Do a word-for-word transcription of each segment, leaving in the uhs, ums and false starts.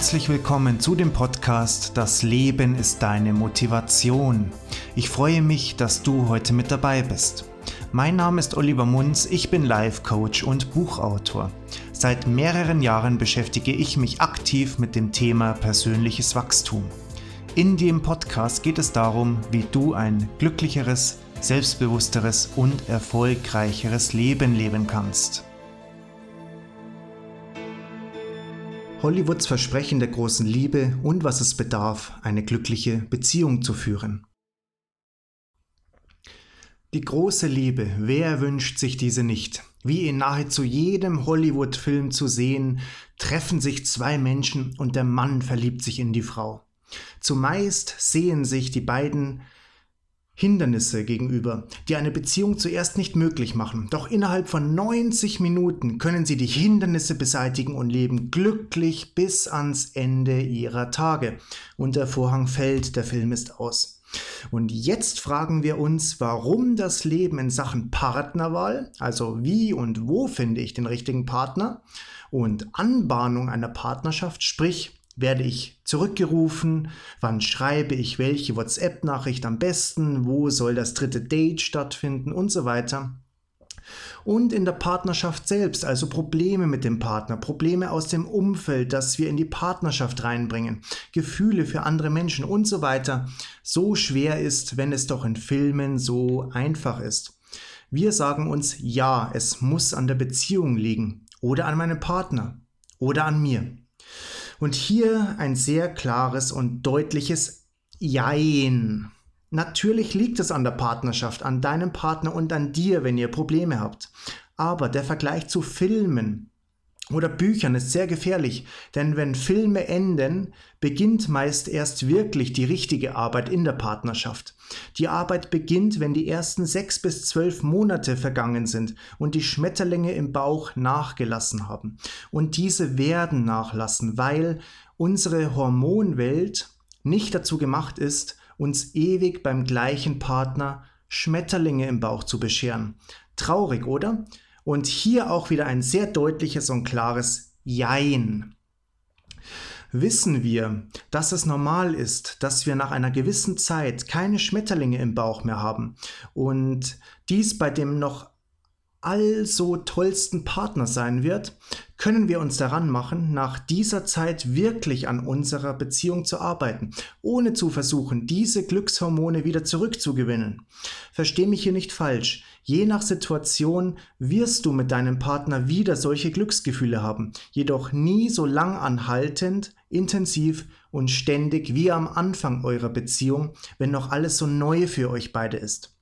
Herzlich willkommen zu dem Podcast Das Leben ist deine Motivation. Ich freue mich, dass du heute mit dabei bist. Mein Name ist Oliver Munz, ich bin Life Coach und Buchautor. Seit mehreren Jahren beschäftige ich mich aktiv mit dem Thema persönliches Wachstum. In dem Podcast geht es darum, wie du ein glücklicheres, selbstbewussteres und erfolgreicheres Leben leben kannst. Hollywoods Versprechen der großen Liebe und was es bedarf, eine glückliche Beziehung zu führen. Die große Liebe, wer wünscht sich diese nicht? Wie in nahezu jedem Hollywood-Film zu sehen, treffen sich zwei Menschen und der Mann verliebt sich in die Frau. Zumeist sehen sich die beiden Hindernisse gegenüber, die eine Beziehung zuerst nicht möglich machen. Doch innerhalb von neunzig Minuten können sie die Hindernisse beseitigen und leben glücklich bis ans Ende ihrer Tage. Und der Vorhang fällt, der Film ist aus. Und jetzt fragen wir uns, warum das Leben in Sachen Partnerwahl, also wie und wo finde ich den richtigen Partner, und Anbahnung einer Partnerschaft, sprich, werde ich zurückgerufen? Wann schreibe ich welche WhatsApp-Nachricht am besten? Wo soll das dritte Date stattfinden? Und so weiter. Und in der Partnerschaft selbst, also Probleme mit dem Partner, Probleme aus dem Umfeld, das wir in die Partnerschaft reinbringen, Gefühle für andere Menschen und so weiter, so schwer ist, wenn es doch in Filmen so einfach ist. Wir sagen uns, ja, es muss an der Beziehung liegen oder an meinem Partner oder an mir. Und hier ein sehr klares und deutliches Jein. Natürlich liegt es an der Partnerschaft, an deinem Partner und an dir, wenn ihr Probleme habt. Aber der Vergleich zu Filmen oder Büchern ist sehr gefährlich, denn wenn Filme enden, beginnt meist erst wirklich die richtige Arbeit in der Partnerschaft. Die Arbeit beginnt, wenn die ersten sechs bis zwölf Monate vergangen sind und die Schmetterlinge im Bauch nachgelassen haben. Und diese werden nachlassen, weil unsere Hormonwelt nicht dazu gemacht ist, uns ewig beim gleichen Partner Schmetterlinge im Bauch zu bescheren. Traurig, oder? Und hier auch wieder ein sehr deutliches und klares Jein. Wissen wir, dass es normal ist, dass wir nach einer gewissen Zeit keine Schmetterlinge im Bauch mehr haben und dies bei dem noch also tollsten Partner sein wird, können wir uns daran machen, nach dieser Zeit wirklich an unserer Beziehung zu arbeiten, ohne zu versuchen, diese Glückshormone wieder zurückzugewinnen. Versteh mich hier nicht falsch. Je nach Situation wirst du mit deinem Partner wieder solche Glücksgefühle haben, jedoch nie so lang anhaltend, intensiv und ständig wie am Anfang eurer Beziehung, wenn noch alles so neu für euch beide ist.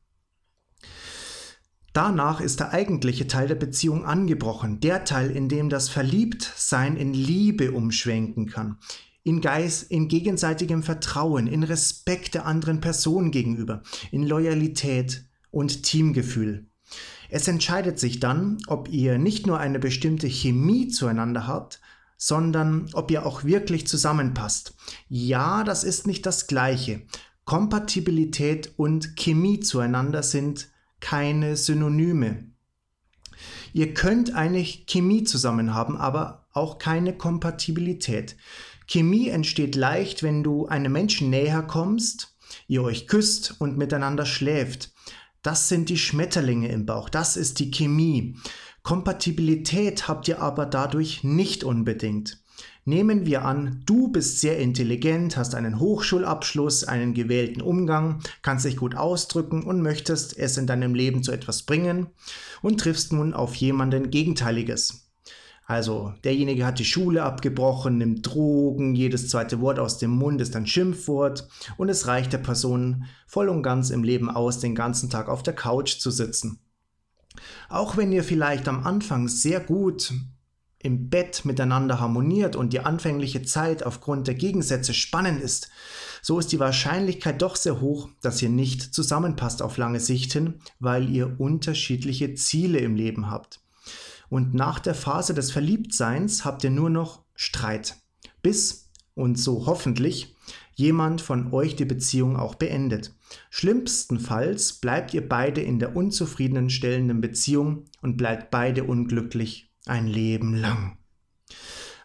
Danach ist der eigentliche Teil der Beziehung angebrochen, der Teil, in dem das Verliebtsein in Liebe umschwenken kann, in Geist, in gegenseitigem Vertrauen, in Respekt der anderen Person gegenüber, in Loyalität und Teamgefühl. Es entscheidet sich dann, ob ihr nicht nur eine bestimmte Chemie zueinander habt, sondern ob ihr auch wirklich zusammenpasst. Ja, das ist nicht das Gleiche. Kompatibilität und Chemie zueinander sind keine Synonyme. Ihr könnt eine Chemie zusammen haben, aber auch keine Kompatibilität. Chemie entsteht leicht, wenn du einem Menschen näher kommst, ihr euch küsst und miteinander schläft. Das sind die Schmetterlinge im Bauch, das ist die Chemie. Kompatibilität habt ihr aber dadurch nicht unbedingt. Nehmen wir an, du bist sehr intelligent, hast einen Hochschulabschluss, einen gewählten Umgang, kannst dich gut ausdrücken und möchtest es in deinem Leben zu etwas bringen und triffst nun auf jemanden Gegenteiliges. Also derjenige hat die Schule abgebrochen, nimmt Drogen, jedes zweite Wort aus dem Mund ist ein Schimpfwort und es reicht der Person voll und ganz im Leben aus, den ganzen Tag auf der Couch zu sitzen. Auch wenn ihr vielleicht am Anfang sehr gut im Bett miteinander harmoniert und die anfängliche Zeit aufgrund der Gegensätze spannend ist, so ist die Wahrscheinlichkeit doch sehr hoch, dass ihr nicht zusammenpasst auf lange Sicht hin, weil ihr unterschiedliche Ziele im Leben habt. Und nach der Phase des Verliebtseins habt ihr nur noch Streit, bis, und so hoffentlich, jemand von euch die Beziehung auch beendet. Schlimmstenfalls bleibt ihr beide in der unzufriedenen stellenden Beziehung und bleibt beide unglücklich ein Leben lang.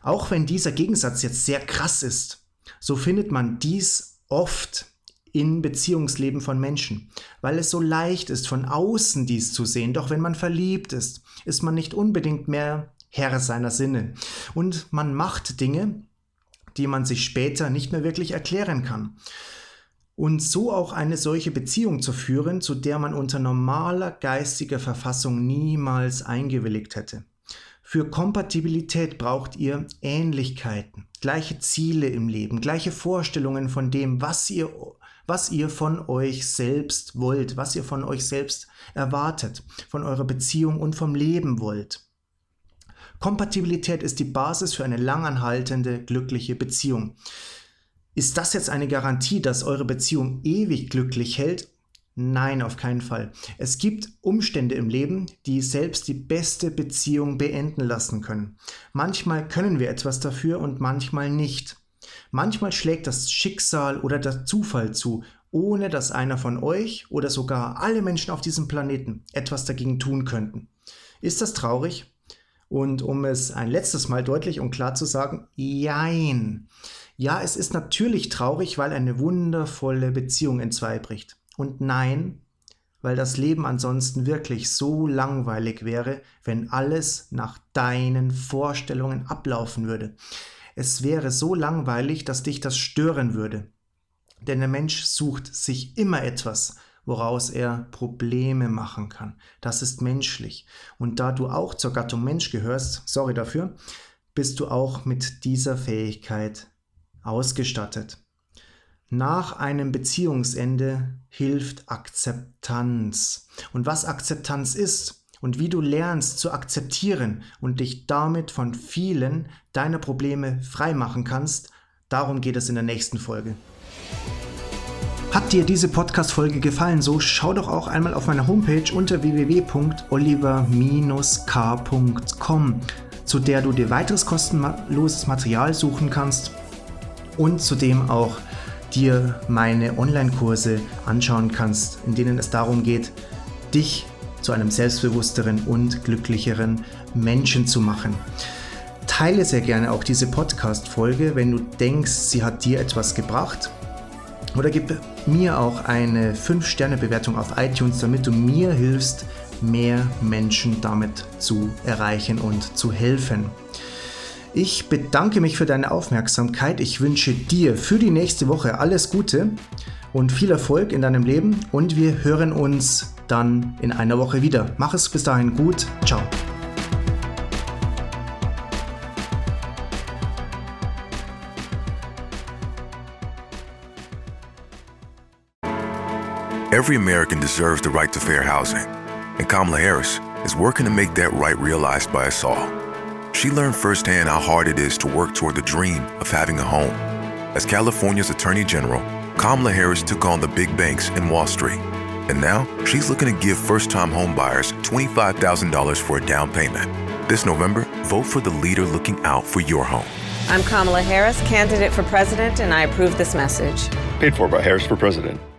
Auch wenn dieser Gegensatz jetzt sehr krass ist, so findet man dies oft im Beziehungsleben von Menschen, weil es so leicht ist, von außen dies zu sehen. Doch wenn man verliebt ist, ist man nicht unbedingt mehr Herr seiner Sinne. Und man macht Dinge, die man sich später nicht mehr wirklich erklären kann. Und so auch eine solche Beziehung zu führen, zu der man unter normaler geistiger Verfassung niemals eingewilligt hätte. Für Kompatibilität braucht ihr Ähnlichkeiten, gleiche Ziele im Leben, gleiche Vorstellungen von dem, was ihr, was ihr von euch selbst wollt, was ihr von euch selbst erwartet, von eurer Beziehung und vom Leben wollt. Kompatibilität ist die Basis für eine langanhaltende, glückliche Beziehung. Ist das jetzt eine Garantie, dass eure Beziehung ewig glücklich hält? Nein, auf keinen Fall. Es gibt Umstände im Leben, die selbst die beste Beziehung beenden lassen können. Manchmal können wir etwas dafür und manchmal nicht. Manchmal schlägt das Schicksal oder der Zufall zu, ohne dass einer von euch oder sogar alle Menschen auf diesem Planeten etwas dagegen tun könnten. Ist das traurig? Und um es ein letztes Mal deutlich und klar zu sagen, jein. Ja, es ist natürlich traurig, weil eine wundervolle Beziehung entzweibricht. Und nein, weil das Leben ansonsten wirklich so langweilig wäre, wenn alles nach deinen Vorstellungen ablaufen würde. Es wäre so langweilig, dass dich das stören würde. Denn der Mensch sucht sich immer etwas, woraus er Probleme machen kann. Das ist menschlich. Und da du auch zur Gattung Mensch gehörst, sorry dafür, bist du auch mit dieser Fähigkeit ausgestattet. Nach einem Beziehungsende hilft Akzeptanz. Und was Akzeptanz ist und wie du lernst zu akzeptieren und dich damit von vielen deiner Probleme freimachen kannst, darum geht es in der nächsten Folge. Hat dir diese Podcast-Folge gefallen, so schau doch auch einmal auf meiner Homepage unter w w w punkt oliver Bindestrich k punkt com, zu der du dir weiteres kostenloses Material suchen kannst und zudem auch dir meine Online-Kurse anschauen kannst, in denen es darum geht, dich zu einem selbstbewussteren und glücklicheren Menschen zu machen. Teile sehr gerne auch diese Podcast-Folge, wenn du denkst, sie hat dir etwas gebracht. Oder gib mir auch eine fünf Sterne Bewertung auf iTunes, damit du mir hilfst, mehr Menschen damit zu erreichen und zu helfen. Ich bedanke mich für deine Aufmerksamkeit. Ich wünsche dir für die nächste Woche alles Gute und viel Erfolg in deinem Leben und wir hören uns dann in einer Woche wieder. Mach es bis dahin gut. Ciao. Every American deserves the right to fair housing, and Kamala Harris is working to make that right realized by us all. She learned firsthand how hard it is to work toward the dream of having a home. As California's Attorney General, Kamala Harris took on the big banks and Wall Street. And now she's looking to give first-time home buyers twenty-five thousand dollars for a down payment. This November, vote for the leader looking out for your home. I'm Kamala Harris, candidate for president, and I approve this message. Paid for by Harris for President.